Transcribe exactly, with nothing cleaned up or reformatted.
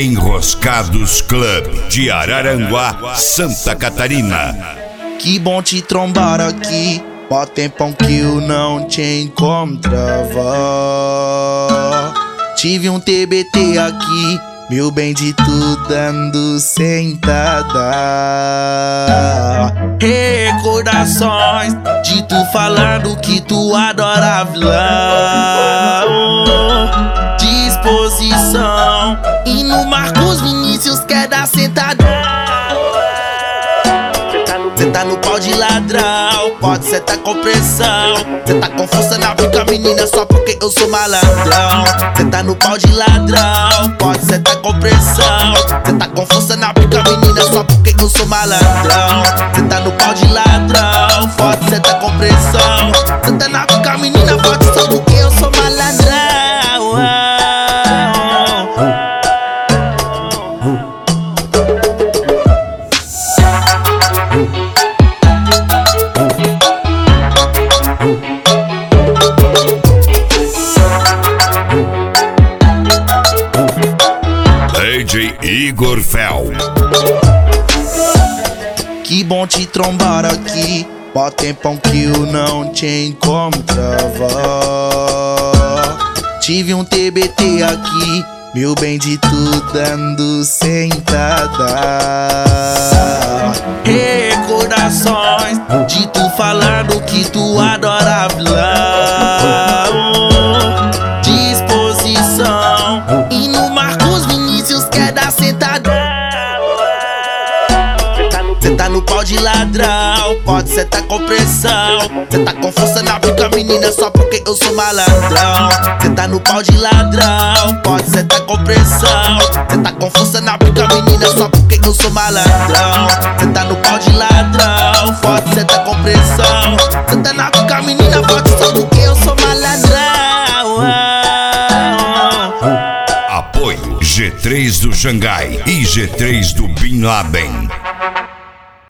Enroscados Club de Araranguá, Santa Catarina. Que bom te trombar aqui, mó tempão que eu não te encontrava. Tive um T B T aqui, meu bem, de tu dando sentada. Recordações de tu falando que tu adora vilão. Disposição e no Marcos Vinícius quer dar sentada. Cê tá no pau de ladrão, pode cê tá com pressão. Cê tá com força na pica, menina, só porque eu sou malandrão. Cê tá no pau de ladrão, pode cê tá com pressão. Cê tá com força na pica, menina, só porque eu sou malandrão. Cê tá no pau de ladrão, pode cê tá com pressão. Cê tá na pica, menina, pode só porque eu sou malandrão. D J Igor Fel. Que bom te trombar aqui, mó tempão que eu não te encontrava. Tive um T B T aqui, meu bem, de tu dando sentada. Recordações de tu falando que tu adora vilão. Disposição e no Marcos Vinícius quer dar sentada. Cê tá no pau de ladrão, pode cê tá com pressão. Cê tá com força na pica, menina, só porque eu sou malandrão. Cê tá no pau de ladrão, pode cê tá com pressão. Cê tá com força na pica, menina, só porque eu sou malandrão. Cê tá no pau de ladrão, pode cê tá com pressão. Cê tá na pica, menina, pode só porque eu sou malandrão. Apoio G três do Xangai e G três do Bin Laden.